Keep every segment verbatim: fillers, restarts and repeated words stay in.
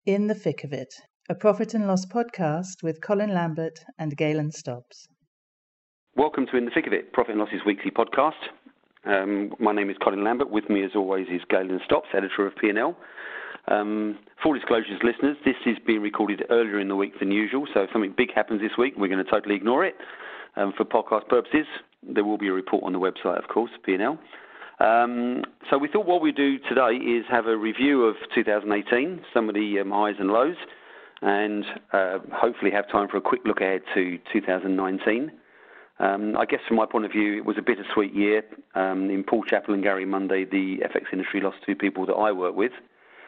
In the Thick of It, a Profit and Loss podcast with Colin Lambert and Galen Stobbs. Welcome to In the Thick of It, Profit and Losses weekly podcast. Um, my name is Colin Lambert. With me, as always, is Galen Stobbs, editor of P and L. Um, full disclosures, listeners, this is being recorded earlier in the week than usual, so if something big happens this week, we're going to totally ignore it. Um, for podcast purposes, there will be a report on the website, of course, P and L. Um, so we thought what we'd do today is have a review of two thousand eighteen, some of the um, highs and lows, and uh, hopefully have time for a quick look ahead to two thousand nineteen. Um, I guess from my point of view, it was a bittersweet year. Um, in Paul Chappell and Gary Monday, the F X industry lost two people that I work with.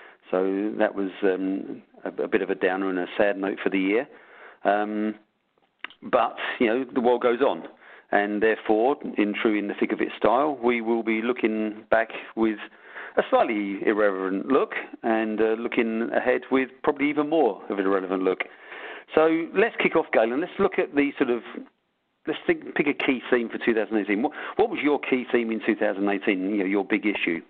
So that was um, a, a bit of a downer and a sad note for the year. Um, but, you know, the world goes on. And therefore, in true In the Thick of It style, we will be looking back with a slightly irreverent look and uh, looking ahead with probably even more of an irrelevant look. So let's kick off, Galen. Let's look at the sort of, let's think, pick a key theme for two thousand eighteen. What, what was your key theme in two thousand eighteen, you know, your big issue?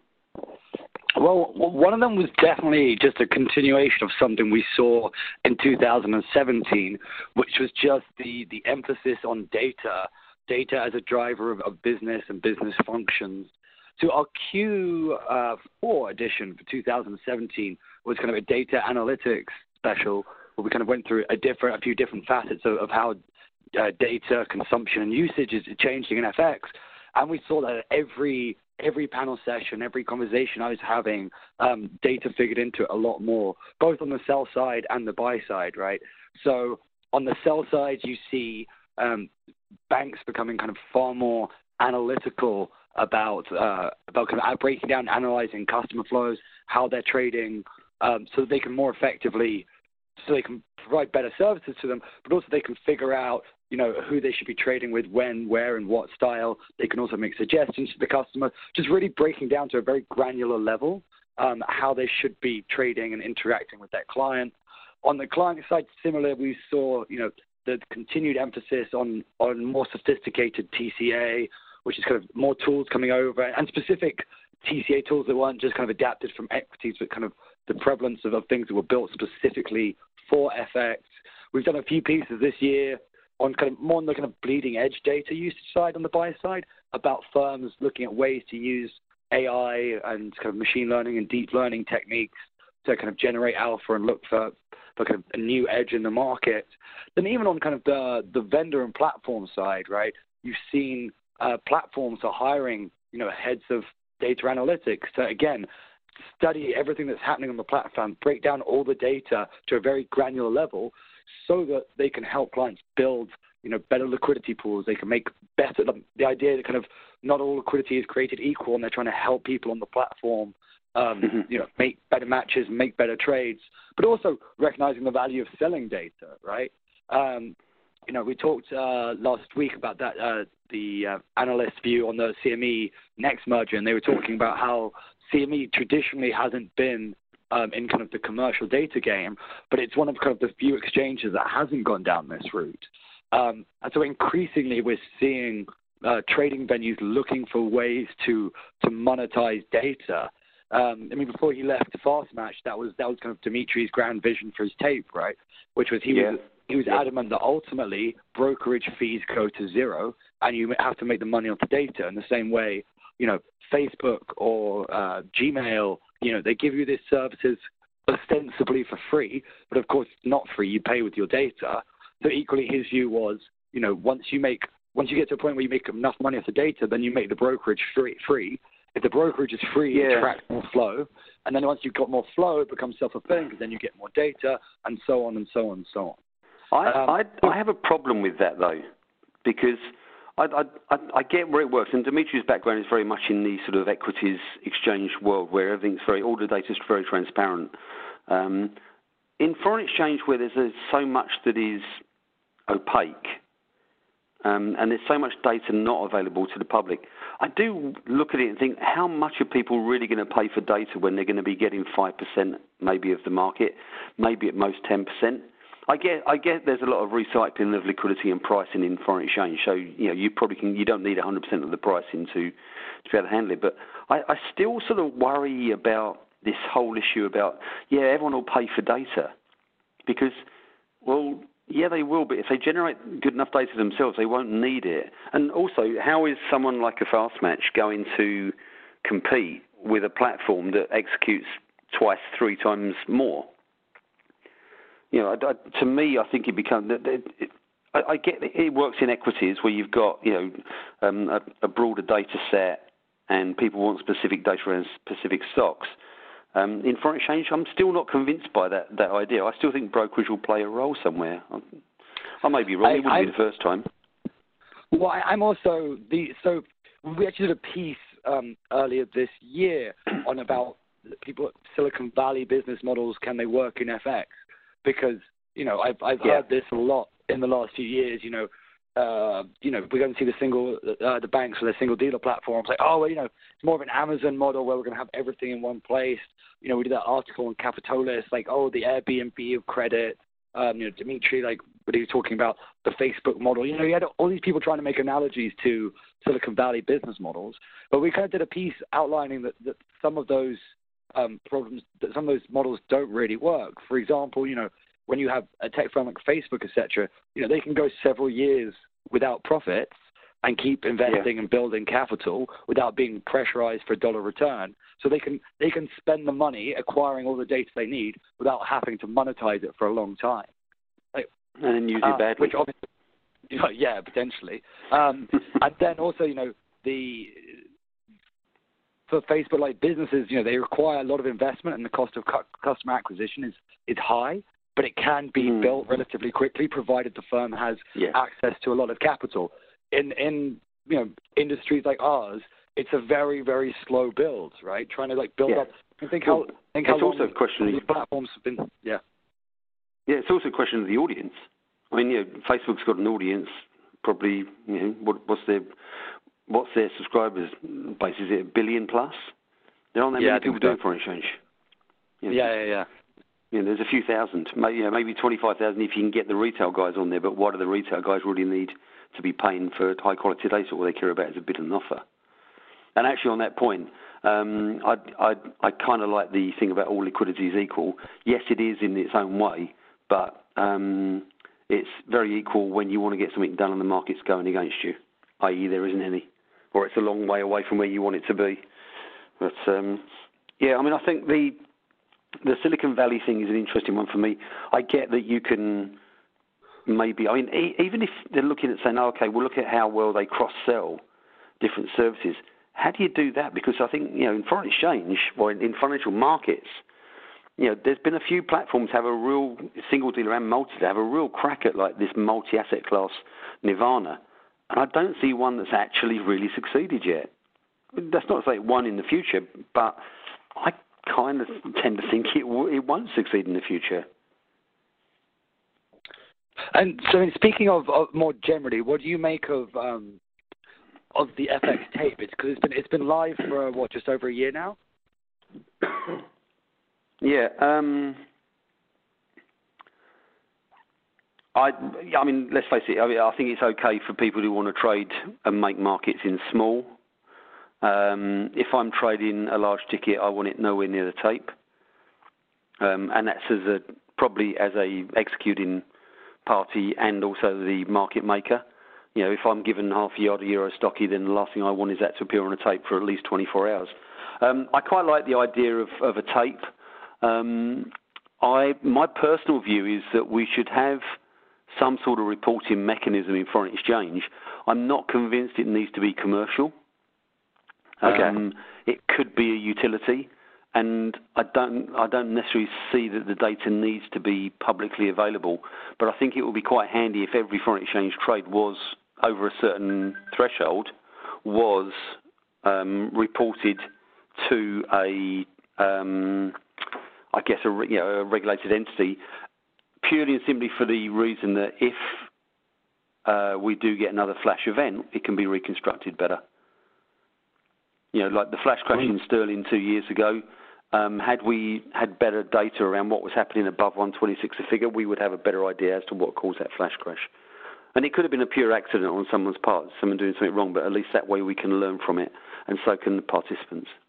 Well, one of them was definitely just a continuation of something we saw in two thousand seventeen, which was just the, the emphasis on data. Data as a driver of, of business and business functions. So our Q four edition for two thousand seventeen was kind of a data analytics special where we kind of went through a different, a few different facets of, of how uh, data consumption and usage is changing in F X. And we saw that every every panel session, every conversation I was having, um, data figured into it a lot more, both on the sell side and the buy side, right? So on the sell side, you see um, banks becoming kind of far more analytical about uh, about kind of breaking down, analyzing customer flows, how they're trading, um, so that they can more effectively, so they can provide better services to them, but also they can figure out, you know, who they should be trading with, when, where, and what style. They can also make suggestions to the customer, just really breaking down to a very granular level um, how they should be trading and interacting with their client. On the client side, similar, we saw, you know, the continued emphasis on, on more sophisticated T C A, which is kind of more tools coming over, and specific T C A tools that weren't just kind of adapted from equities, but kind of the prevalence of, of things that were built specifically for F X. We've done a few pieces this year on kind of more on the kind of bleeding edge data usage side on the buy side, about firms looking at ways to use A I and kind of machine learning and deep learning techniques to kind of generate alpha and look for, for kind of a new edge in the market. Then even on kind of the, the vendor and platform side, right, you've seen uh, platforms are hiring, you know, heads of data analytics to, again, study everything that's happening on the platform, break down all the data to a very granular level so that they can help clients build, you know, better liquidity pools. They can make better, the idea that kind of not all liquidity is created equal, and they're trying to help people on the platform Um, mm-hmm. you know, make better matches, make better trades, but also recognizing the value of selling data, right? Um, you know, we talked uh, last week about that, uh, the uh, analyst view on the C M E Next merger, and they were talking about how C M E traditionally hasn't been um, in kind of the commercial data game, but it's one of kind of the few exchanges that hasn't gone down this route. Um, and so increasingly we're seeing uh, trading venues looking for ways to to monetize data. Um, I mean, before he left the Fast Match, that was that was kind of Dimitri's grand vision for his tape, right? Which was he yeah. was he was yeah. adamant that ultimately brokerage fees go to zero, and you have to make the money off the data. In the same way, you know, Facebook or uh, Gmail, you know, they give you these services ostensibly for free, but of course it's not free. You pay with your data. So equally, his view was, you know, once you make once you get to a point where you make enough money off the data, then you make the brokerage free. free. If the brokerage is free, yeah. it attracts more flow. And then once you've got more flow, it becomes self-fulfilling because then you get more data, and so on and so on and so on. I, um, I, I have a problem with that, though, because I, I, I, I get where it works. And Dimitri's background is very much in the sort of equities exchange world where everything's very, all the data is very transparent. Um, in foreign exchange where there's, there's so much that is opaque, Um, and there's so much data not available to the public, I do look at it and think, how much are people really going to pay for data when they're going to be getting five percent maybe of the market, maybe at most ten percent? I get, I get there's a lot of recycling of liquidity and pricing in foreign exchange, so you know you probably can, you don't need one hundred percent of the pricing to, to be able to handle it. But I, I still sort of worry about this whole issue about, yeah, everyone will pay for data. Because, well, yeah, they will, but if they generate good enough data themselves, they won't need it. And also, how is someone like a Fastmatch going to compete with a platform that executes twice, three times more? You know, I, I, to me, I think it becomes. It, it, I, I get it, it works in equities where you've got, you know, um, a, a broader data set and people want specific data around specific stocks. Um, in foreign exchange, I'm still not convinced by that, that idea. I still think brokerage will play a role somewhere. I, I may be wrong. I, it wouldn't I'm, be the first time. Well, I, I'm also the so we actually did a piece um, earlier this year on about people Silicon Valley business models. Can they work in F X? Because you know I've I've yeah. heard this a lot in the last few years. You know. Uh, you know, we're going to see the single, uh, the banks with their single dealer platforms. Like, oh, well, you know, it's more of an Amazon model where we're going to have everything in one place. You know, we did that article on Capitolis, like, oh, the Airbnb of credit. Um, you know, Dimitri, like, what he was talking about, the Facebook model. You know, you had all these people trying to make analogies to Silicon Valley business models. But we kind of did a piece outlining that, that some of those um, problems, that some of those models don't really work. For example, you know, when you have a tech firm like Facebook, et cetera, you know, they can go several years without profits and keep investing yeah. and building capital without being pressurized for a dollar return. So they can they can spend the money acquiring all the data they need without having to monetize it for a long time. Like, and then use uh, it badly. Which obviously, you know, yeah, potentially. Um, and then also, you know, the for Facebook, like businesses, you know, they require a lot of investment and the cost of cu- customer acquisition is, is high. But it can be mm. built relatively quickly, provided the firm has yeah. access to a lot of capital. In in you know industries like ours, it's a very very slow build, right? Trying to like build yeah. up. I think how well, think how it's long also a question the platforms have been. Yeah. Yeah, it's also a question of the audience. I mean, you know, Facebook's got an audience. Probably, you know, what, what's their what's their subscribers base? Is it a billion plus? There aren't that yeah, many people so. doing foreign exchange. You know, yeah, yeah, yeah. You know, there's a few thousand, maybe, you know, maybe twenty-five thousand if you can get the retail guys on there, but what do the retail guys really need to be paying for high-quality data? All they care about is a bid and offer. And actually on that point, um, I, I, I kind of like the thing about all liquidity is equal. Yes, it is in its own way, but um, it's very equal when you want to get something done and the market's going against you, that is there isn't any, or it's a long way away from where you want it to be. But, um, yeah, I mean, I think the... The Silicon Valley thing is an interesting one for me. I get that you can maybe, I mean, e- even if they're looking at saying, oh, okay, we'll look at how well they cross-sell different services. How do you do that? Because I think, you know, in foreign exchange or in, in financial markets, you know, there's been a few platforms have a real single dealer and multi have a real crack at like this multi-asset class nirvana. And I don't see one that's actually really succeeded yet. That's not to say it won't in the future, but I kind of tend to think it, w- it won't succeed in the future. And so, speaking of, of more generally, what do you make of um, of the F X tape? It's because it's been it's been live for what, just over a year now. Yeah, um, I I mean, let's face it. I mean, I think it's okay for people who want to trade and make markets in small. Um, if I'm trading a large ticket, I want it nowhere near the tape, um, and that's as a probably as a executing party and also the market maker. You know, if I'm given half a yard of Euro stocky, then the last thing I want is that to appear on a tape for at least twenty-four hours. Um, I quite like the idea of, of a tape. Um, I my personal view is that we should have some sort of reporting mechanism in foreign exchange. I'm not convinced it needs to be commercial. Okay. Um, it could be a utility, and I don't I don't necessarily see that the data needs to be publicly available. But I think it would be quite handy if every foreign exchange trade was over a certain threshold was um, reported to a um, I guess a, you know, a regulated entity, purely and simply for the reason that if uh, we do get another flash event, it can be reconstructed better. You know, like the flash crash in Sterling two years ago, um, had we had better data around what was happening above one twenty-six a figure, we would have a better idea as to what caused that flash crash. And it could have been a pure accident on someone's part, someone doing something wrong, but at least that way we can learn from it, and so can the participants.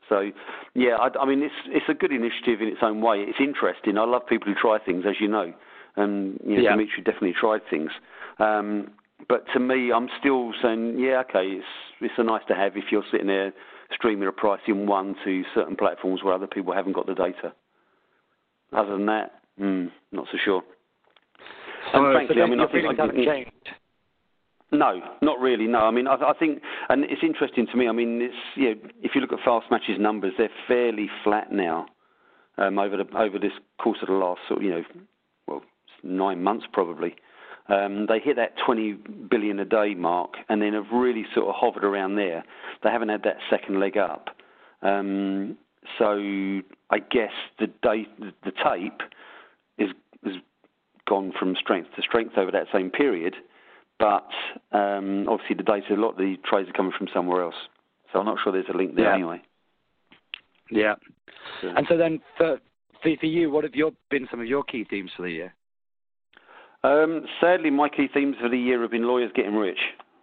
So, yeah, I, I mean, it's it's a good initiative in its own way. It's interesting. I love people who try things, as you know, and you know, yeah. Dimitri definitely tried things. Um, but to me, I'm still saying, yeah, okay, it's it's a nice to have if you're sitting there streaming a price in one to certain platforms where other people haven't got the data. Other than that, mm, not so sure. And oh, frankly, so I mean, your I think feelings I, haven't changed. No, not really. No, I mean, I, I think, and it's interesting to me. I mean, it's you know, if you look at Fastmatch's numbers, they're fairly flat now um, over the over this course of the last sort of, you know, well, nine months probably. Um, they hit that twenty billion a day mark, and then have really sort of hovered around there. They haven't had that second leg up. Um, so I guess the day, the tape is has gone from strength to strength over that same period. But um, obviously the data, a lot of the trades are coming from somewhere else. So I'm not sure there's a link there yeah. anyway. Yeah. So. And so then for, for for you, what have your, been some of your key themes for the year? Um, sadly, my key themes for the year have been lawyers getting rich.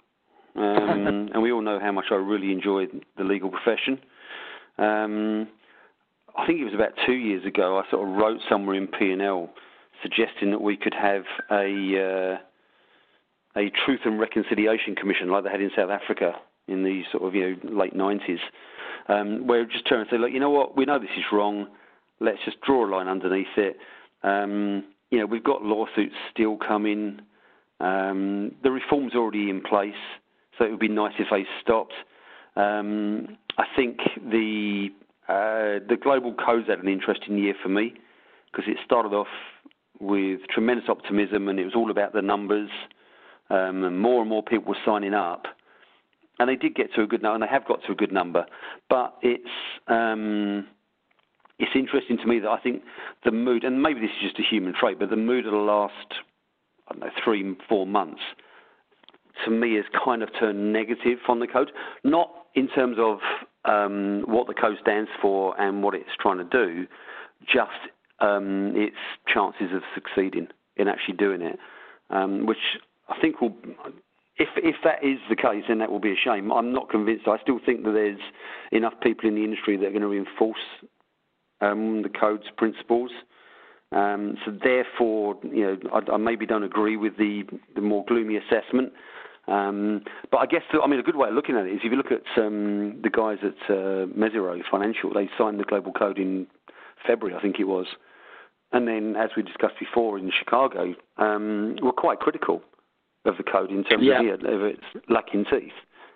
Um, and we all know how much I really enjoyed the legal profession. Um, I think it was about two years ago, I sort of wrote somewhere in P and L suggesting that we could have a... Uh, a Truth and Reconciliation Commission like they had in South Africa in the sort of, you know, late nineties, um, where it just turn and say, look, you know what, we know this is wrong, let's just draw a line underneath it. Um, you know, we've got lawsuits still coming. Um, the reform's already in place, so it would be nice if they stopped. Um, I think the uh, the Global Code's had an interesting year for me because it started off with tremendous optimism and it was all about the numbers. Um, and more and more people were signing up, and they did get to a good number, and they have got to a good number. But it's um, it's interesting to me that I think the mood, and maybe this is just a human trait, but the mood of the last I don't know three, four months, to me, has kind of turned negative on the code. Not in terms of um, what the code stands for and what it's trying to do, just um, its chances of succeeding in actually doing it, um, which I think will, if if that is the case, then that will be a shame. I'm not convinced. I still think that there's enough people in the industry that are going to reinforce um, the code's principles. Um, so therefore, you know, I, I maybe don't agree with the, the more gloomy assessment. Um, but I guess, I mean, a good way of looking at it is if you look at um, the guys at uh, Mesirow Financial, they signed the global code in February, I think it was. And then, as we discussed before in Chicago, um, were quite critical of the code in terms yeah. of, of its lacking teeth.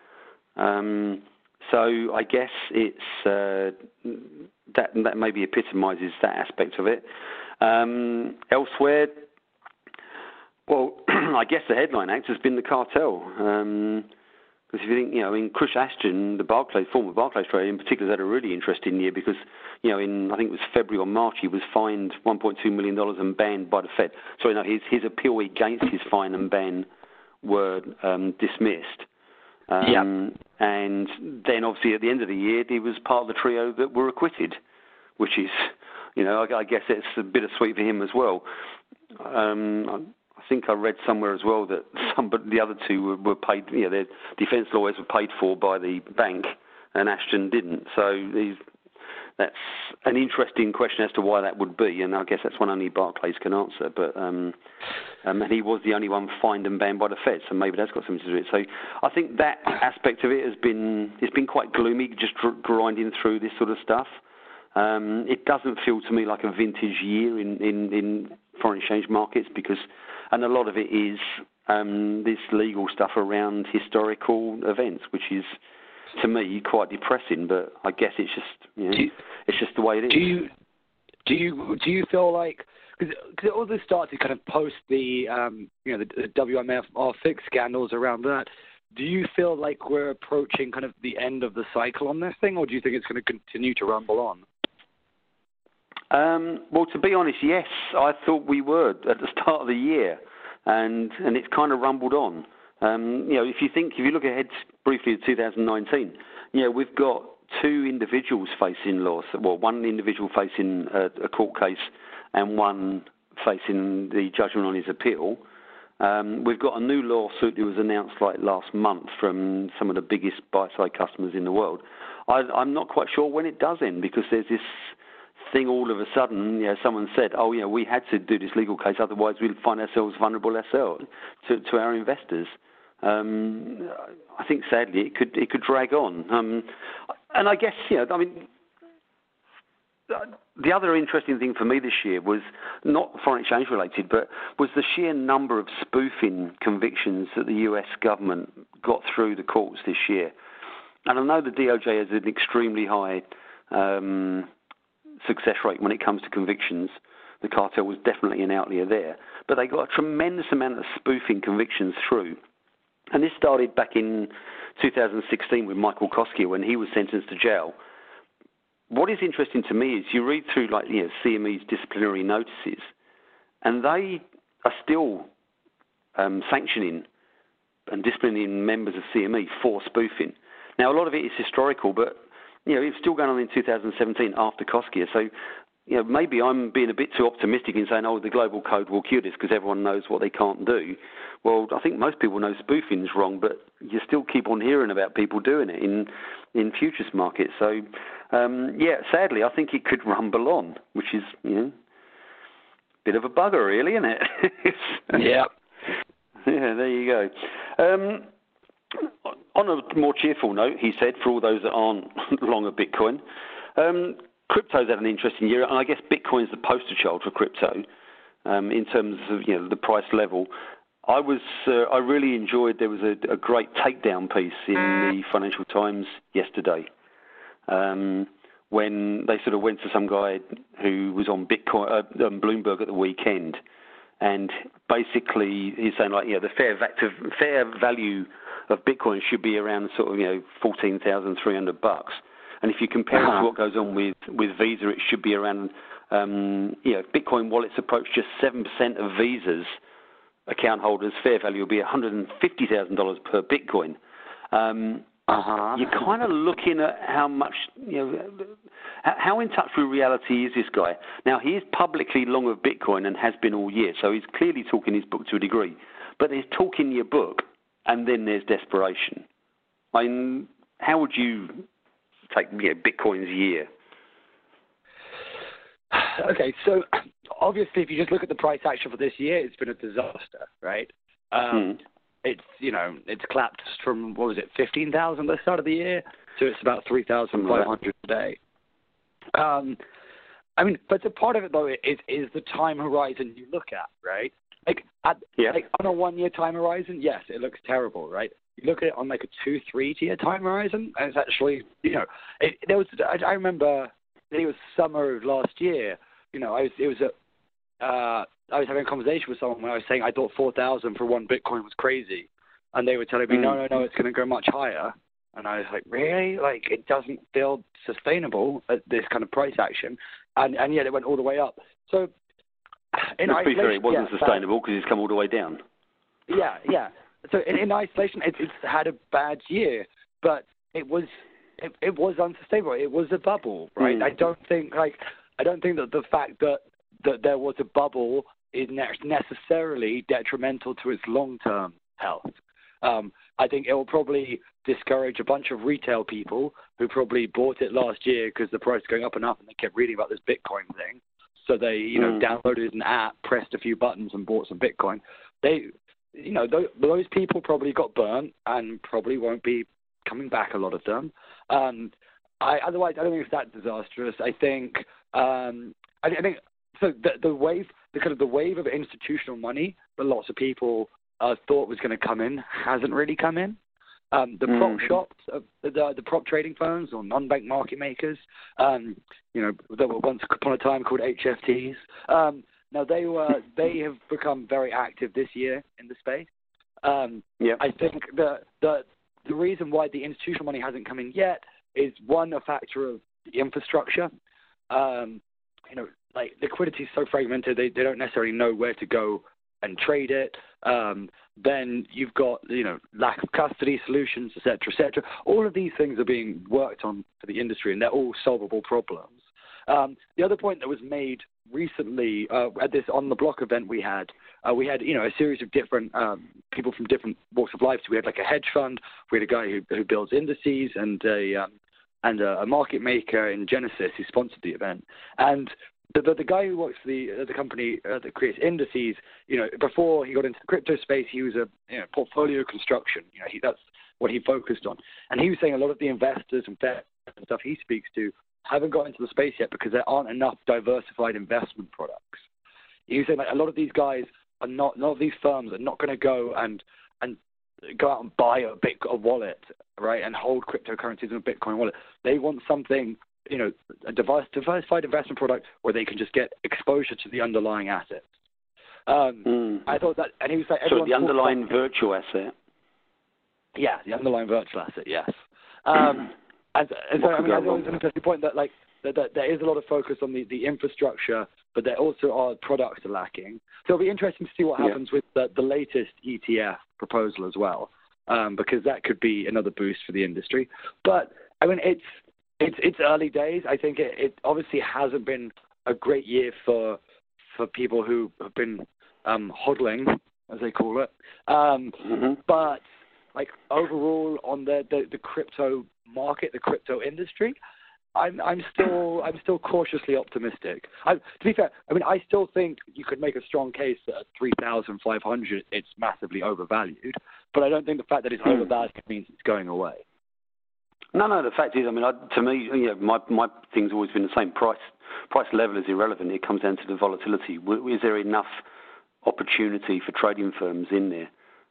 Um, so I guess it's uh, that that maybe epitomises that aspect of it. Um, elsewhere, well, I guess the headline act has been the cartel. Um, Because if you think, you know, in Chris Ashton, the Barclays, former Barclays trader in particular, has had a really interesting year because, you know, in I think it was February or March, he was fined one point two million dollars and banned by the Fed. Sorry, no, his his appeal against his fine and ban were um, dismissed. Um, yeah. And then, obviously, at the end of the year, he was part of the trio that were acquitted, which is, you know, I, I guess it's a bittersweet for him as well. Um, I think I read somewhere as well that some, but the other two were, were paid. You know, their defence lawyers were paid for by the bank, and Ashton didn't. So these, that's an interesting question as to why that would be, and I guess that's one only Barclays can answer. But um, um, and he was the only one fined and banned by the Fed, so maybe that's got something to do with it. So I think that aspect of it has been it's been quite gloomy, just dr- grinding through this sort of stuff. Um, it doesn't feel to me like a vintage year in, in, in foreign exchange markets because. And a lot of it is um, this legal stuff around historical events, which is, to me, quite depressing. But I guess it's just, you know, you, it's just the way it is. Do you do you do you feel like because it also started kind of post the um, you know the, the W M F R fix scandals around that? Do you feel like we're approaching kind of the end of the cycle on this thing, or do you think it's going to continue to rumble on? Um, well, to be honest, yes, I thought we were at the start of the year, and and it's kind of rumbled on. Um, you know, if you think, if you look ahead briefly to two thousand nineteen, you know, we've got two individuals facing laws. Well, one individual facing a, a court case, and one facing the judgment on his appeal. Um, we've got a new lawsuit that was announced like last month from some of the biggest buy-side customers in the world. I, I'm not quite sure when it does end, because there's this thing all of a sudden, you know, someone said, oh, you know, we had to do this legal case, otherwise we'd find ourselves vulnerable ourselves to, to our investors. Um, I think, sadly, it could it could drag on. Um, and I guess, you know, I mean, the other interesting thing for me this year was not foreign exchange related, but was the sheer number of spoofing convictions that the U S government got through the courts this year. And I know the D O J has an extremely high um, success rate when it comes to convictions. The cartel was definitely an outlier there. But they got a tremendous amount of spoofing convictions through. And this started back in two thousand sixteen with Michael Koskier when he was sentenced to jail. What is interesting to me is you read through, like, you know, C M E's disciplinary notices, and they are still um, sanctioning and disciplining members of C M E for spoofing. Now, a lot of it is historical, but, you know, it's still going on in two thousand seventeen after Koskier. So, you know, maybe I'm being a bit too optimistic in saying, oh, the global code will cure this because everyone knows what they can't do. Well, I think most people know spoofing's wrong, but you still keep on hearing about people doing it in in futures markets. So, um, yeah, sadly, I think it could rumble on, which is, you know, a bit of a bugger, really, isn't it? Yeah. Yeah, there you go. Um, on a more cheerful note, he said, for all those that aren't long of Bitcoin, um, crypto's had an interesting year, and I guess Bitcoin's the poster child for crypto um, in terms of, you know, the price level. I was, uh, I really enjoyed. There was a, a great takedown piece in the Financial Times yesterday um, when they sort of went to some guy who was on Bitcoin, uh, on Bloomberg at the weekend, and basically he's saying, like, you know, the fair, va- fair value of Bitcoin should be around sort of, you know, fourteen thousand three hundred bucks. And if you compare uh-huh. it to what goes on with, with Visa, it should be around, um, you know, Bitcoin wallets approach just seven percent of Visa's account holders' fair value will be one hundred fifty thousand dollars per Bitcoin. Um, uh-huh. You're kind of looking at how much, you know, how in touch with reality is this guy. Now, he is publicly long of Bitcoin and has been all year, so he's clearly talking his book to a degree. But there's talking your book, and then there's desperation. I mean, how would you take, you know, Bitcoin's year? Okay, so obviously, if you just look at the price action for this year, it's been a disaster, right? Um, hmm. It's, you know, it's collapsed from, what was it, fifteen thousand at the start of the year to it's about three thousand five hundred today. Um, I mean, but the part of it, though, is, is the time horizon you look at, right? Like, at, yeah. like on a one-year time horizon, yes, it looks terrible, right? You look at it on like a two, three-year time horizon, and it's actually, you know, it, there was. I, I remember it was summer of last year. You know, I was. It was a. Uh, I was having a conversation with someone where I was saying I thought four thousand for one Bitcoin was crazy, and they were telling me, mm. no, no, no, it's going to go much higher. And I was like, really? Like, it doesn't feel sustainable at this kind of price action, and and yet it went all the way up. So, in Let's be fair, it wasn't yeah, sustainable because it's come all the way down. Yeah, yeah. So in, in isolation, it, it's had a bad year, but it was it, it was unsustainable. It was a bubble, right? Mm. I don't think like I don't think that the fact that that there was a bubble is necessarily detrimental to its long-term health. Um, I think it will probably discourage a bunch of retail people who probably bought it last year because the price is going up and up, and they kept reading about this Bitcoin thing. So they, you know, mm. downloaded an app, pressed a few buttons, and bought some Bitcoin. They, you know, those, those people probably got burnt and probably won't be coming back. A lot of them. Um, I, otherwise, I don't think it's that disastrous. I think, um, I, I think. So the, the wave, the kind of the wave of institutional money that lots of people uh, thought was going to come in hasn't really come in. Um, the mm. prop shops, uh, the the prop trading firms or non-bank market makers, um, you know, that were once upon a time called H F Ts. Um, now they were they have become very active this year in the space. Um, yeah. I think the the the reason why the institutional money hasn't come in yet is one, a factor of the infrastructure. Um, you know. Like, liquidity is so fragmented, they, they don't necessarily know where to go and trade it. Um, then you've got, you know, lack of custody solutions, et cetera, et cetera. All of these things are being worked on for the industry, and they're all solvable problems. Um, the other point that was made recently uh, at this On the Block event we had, uh, we had, you know, a series of different um, people from different walks of life. So we had like a hedge fund, we had a guy who, who builds indices, and a um, and a, a market maker in Genesis who sponsored the event. And the the, the guy who works for the uh, the company uh, that creates indices, you know, before he got into the crypto space, he was a you know, portfolio construction. You know, he, that's what he focused on. And he was saying a lot of the investors and stuff he speaks to haven't got into the space yet because there aren't enough diversified investment products. He was saying like a lot of these guys are not, a lot of these firms are not going to go and and go out and buy a big a wallet, right, and hold cryptocurrencies in a Bitcoin wallet. They want something, you know, a device, diversified investment product where they can just get exposure to the underlying assets. Um, mm. I thought that, and he was like, so the underlying about, virtual asset. Yeah, the underlying virtual asset. Yes. Um, and, and so I mean, I thought it was an interesting point that like that, that there is a lot of focus on the, the infrastructure, but there also are products are lacking. So it'll be interesting to see what happens yeah. with the, the latest E T F proposal as well, um, because that could be another boost for the industry. But I mean, it's it's it's early days. I think it, it obviously hasn't been a great year for for people who have been um, hodling, as they call it. Um, mm-hmm. But like overall on the, the, the crypto market, the crypto industry, I'm I'm still I'm still cautiously optimistic. I, to be fair, I mean I still think you could make a strong case that at three thousand five hundred it's massively overvalued, but I don't think the fact that it's mm. overvalued means it's going away. No, no. The fact is, I mean, I, to me, you know, my my thing's always been the same. Price price level is irrelevant. It comes down to the volatility. Is there enough opportunity for trading firms in there?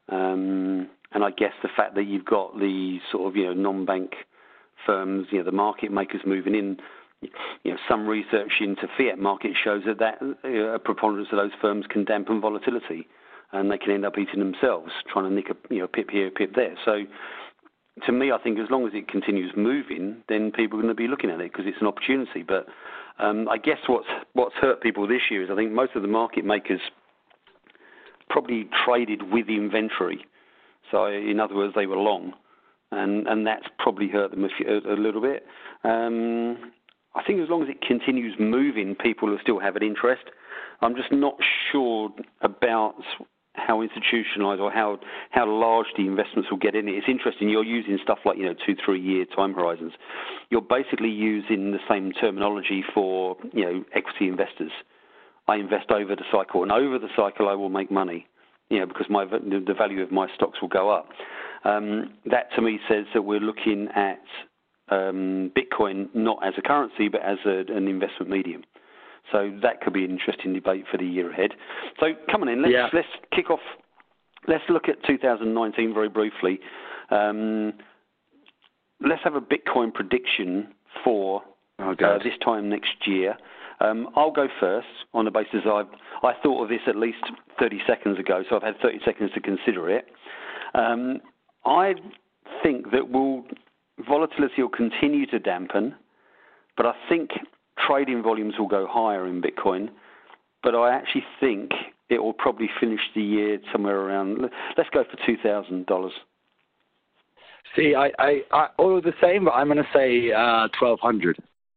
Um, and I guess the fact that you've got the sort of you know non-bank firms, you know, the market makers moving in, you know, some research into fiat market shows that, that uh, a preponderance of those firms can dampen volatility, and they can end up eating themselves, trying to nick a you know pip here, a pip there. So, to me, I think as long as it continues moving, then people are going to be looking at it because it's an opportunity. But um, I guess what's what's hurt people this year is I think most of the market makers probably traded with the inventory. So, in other words, they were long. And, and that's probably hurt them a, few, a, a little bit. Um, I think as long as it continues moving, people will still have an interest. I'm just not sure about how institutionalised or how how large the investments will get in it. It's interesting. You're using stuff like you know two, three year time horizons. You're basically using the same terminology for you know equity investors. I invest over the cycle, and over the cycle I will make money. You know, because my the value of my stocks will go up. Um, that to me says that we're looking at um, Bitcoin not as a currency but as a, an investment medium. So that could be an interesting debate for the year ahead. So come on in, let's, yeah. let's kick off. Let's look at two thousand nineteen very briefly. Um, let's have a Bitcoin prediction for oh, uh, this time next year. Um, I'll go first on the basis I I thought of this at least thirty seconds ago, so I've had thirty seconds to consider it. Um, I think that will volatility will continue to dampen, but I think trading volumes will go higher in Bitcoin. But I actually think it will probably finish the year somewhere around. Let's go for two thousand dollars. See, I, I, I all the same, but I'm going to say uh, twelve hundred.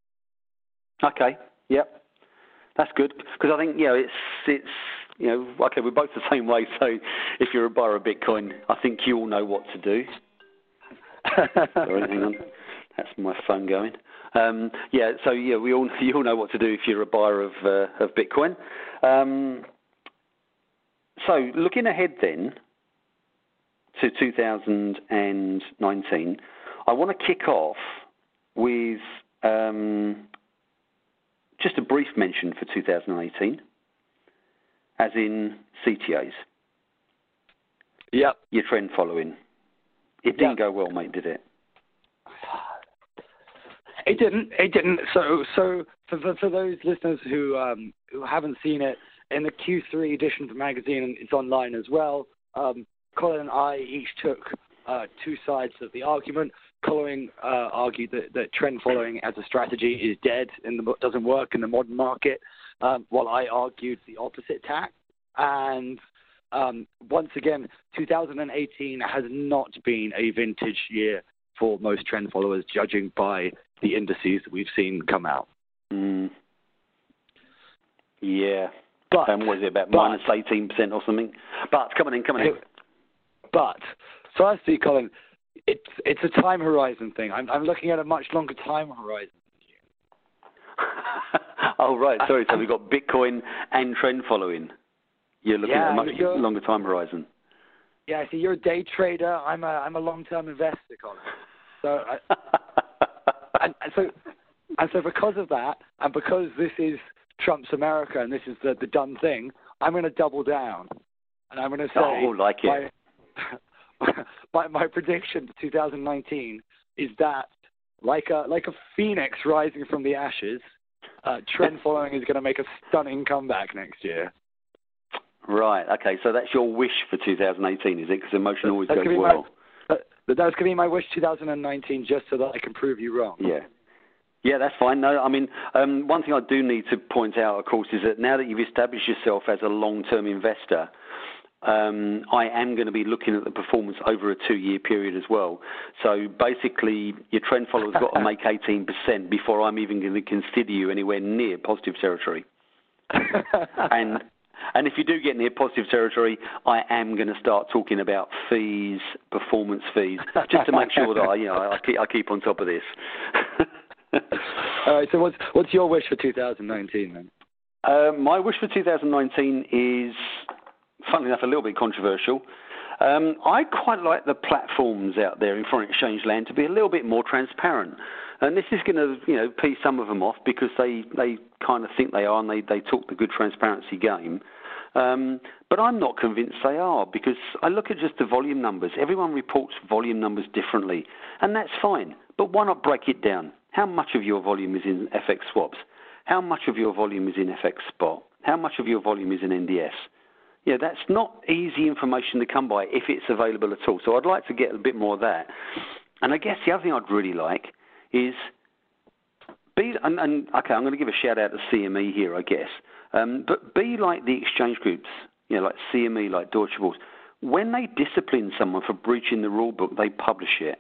Okay. Yep, that's good because I think you know it's it's you know okay we're both the same way. So if you're a buyer of Bitcoin, I think you all know what to do. Sorry, hang on, that's my phone going. Um, yeah, so yeah, we all you all know what to do if you're a buyer of uh, of Bitcoin. Um, so looking ahead then to two thousand nineteen, I want to kick off with. Um, Just a brief mention for two thousand eighteen, as in C T As. Yep. Your trend following. It didn't yep. go well, mate, did it? It didn't. It didn't. So, so for for, for those listeners who um, who haven't seen it, in the Q three edition of the magazine, it's online as well. Um, Colin and I each took uh, two sides of the argument. Colin uh, argued that, that trend following as a strategy is dead and doesn't work in the modern market, um, while I argued the opposite tack. And um, once again, two thousand eighteen has not been a vintage year for most trend followers, judging by the indices that we've seen come out. Mm. Yeah. But, and was it about but, minus eighteen percent or something? But, come on in, come on in. But, firstly, Colin, it's it's a time horizon thing. I'm I'm looking at a much longer time horizon. Oh, right. Sorry. So we've got Bitcoin and trend following. You're looking yeah, at a much you're, longer time horizon. Yeah, I see. You're a day trader. I'm a I'm a long-term investor, Colin. So, I, and, and so, and so because of that, and because this is Trump's America and this is the, the done thing, I'm going to double down, and I'm going to say, oh, like it. My, my my prediction for two thousand nineteen is that, like a like a phoenix rising from the ashes, uh, trend following is going to make a stunning comeback next year. Right. Okay. So that's your wish for two thousand eighteen, is it? Because emotion always that's goes gonna well. My, that, that's going to be my wish two thousand nineteen, just so that I can prove you wrong. Yeah. Yeah, that's fine. No, I mean, um, one thing I do need to point out, of course, is that now that you've established yourself as a long-term investor, um, I am going to be looking at the performance over a two-year period as well. So basically, your trend follower's got to make eighteen percent before I'm even going to consider you anywhere near positive territory. and and if you do get near positive territory, I am going to start talking about fees, performance fees, just to make sure that I, you know, I keep, I keep on top of this. All right. So what's what's your wish for two thousand nineteen then? Uh, my wish for two thousand nineteen is, funnily enough, a little bit controversial. Um, I quite like the platforms out there in foreign exchange land to be a little bit more transparent. And this is going to, you know, piss some of them off because they, they kind of think they are and they, they talk the good transparency game. Um, but I'm not convinced they are because I look at just the volume numbers. Everyone reports volume numbers differently, and that's fine. But why not break it down? How much of your volume is in F X swaps? How much of your volume is in F X spot? How much of your volume is in N D S? Yeah, that's not easy information to come by if it's available at all. So I'd like to get a bit more of that. And I guess the other thing I'd really like is be, and, and okay, I'm going to give a shout out to C M E here, I guess, um, but be like the exchange groups, you know, like C M E, like Deutsche Börse. When they discipline someone for breaching the rule book, they publish it.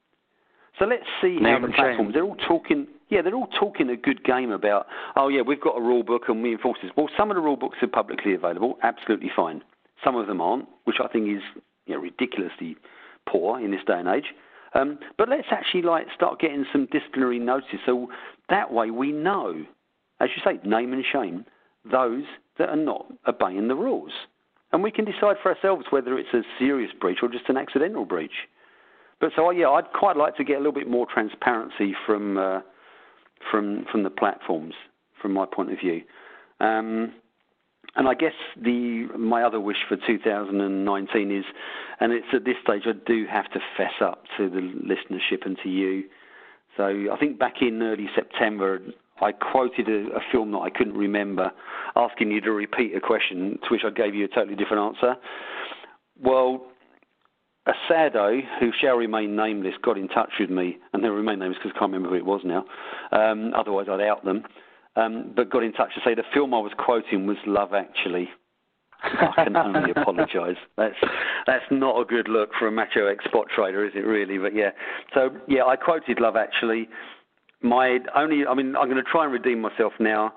So let's see how the platforms, they're all talking, yeah, they're all talking a good game about, oh, yeah, we've got a rule book and we enforce this. Well, some of the rule books are publicly available, absolutely fine. Some of them aren't, which I think is, you know, ridiculously poor in this day and age. Um, but let's actually like start getting some disciplinary notice so that way we know, as you say, name and shame, those that are not obeying the rules. And we can decide for ourselves whether it's a serious breach or just an accidental breach. But so, yeah, I'd quite like to get a little bit more transparency from uh, from from the platforms, from my point of view. Um, and I guess the my other wish for two thousand nineteen is, and it's at this stage I do have to fess up to the listenership and to you. So I think back in early September, I quoted a, a film that I couldn't remember, asking you to repeat a question, to which I gave you a totally different answer. Well, a saddo, who shall remain nameless, got in touch with me, and they'll remain nameless because I can't remember who it was now, um, otherwise I'd out them, um, but got in touch to say the film I was quoting was Love Actually. I can only apologise. That's that's not a good look for a macho ex-spot trader, is it really? But yeah, so yeah, I quoted Love Actually. My only, I mean, I'm going to try and redeem myself now,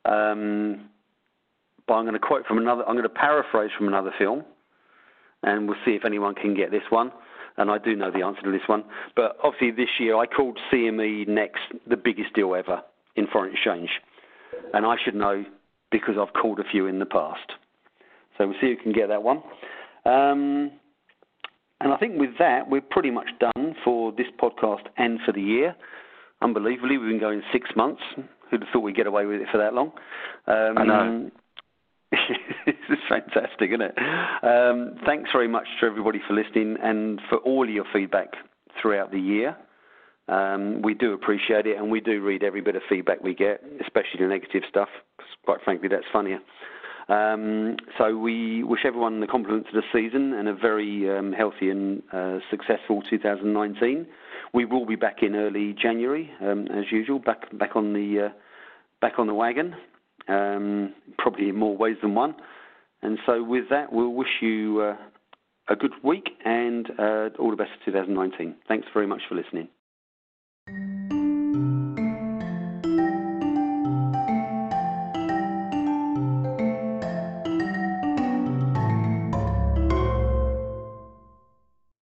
um, but I'm going to quote from another, I'm going to paraphrase from another film. And we'll see if anyone can get this one. And I do know the answer to this one. But obviously this year I called C M E Next the biggest deal ever in foreign exchange. And I should know because I've called a few in the past. So we'll see who can get that one. Um, and I think with that, we're pretty much done for this podcast and for the year. Unbelievably, we've been going six months. Who'd have thought we'd get away with it for that long? Um, I know. This is fantastic, isn't it? Um, thanks very much to everybody for listening and for all your feedback throughout the year. Um, we do appreciate it, and we do read every bit of feedback we get, especially the negative stuff, because quite frankly, that's funnier. Um, so we wish everyone the compliments of the season and a very um, healthy and uh, successful two thousand nineteen. We will be back in early January, um, as usual, back back on the uh, back on the wagon. Um, probably in more ways than one. And so with that, we'll wish you uh, a good week and uh, all the best for two thousand nineteen. Thanks very much for listening.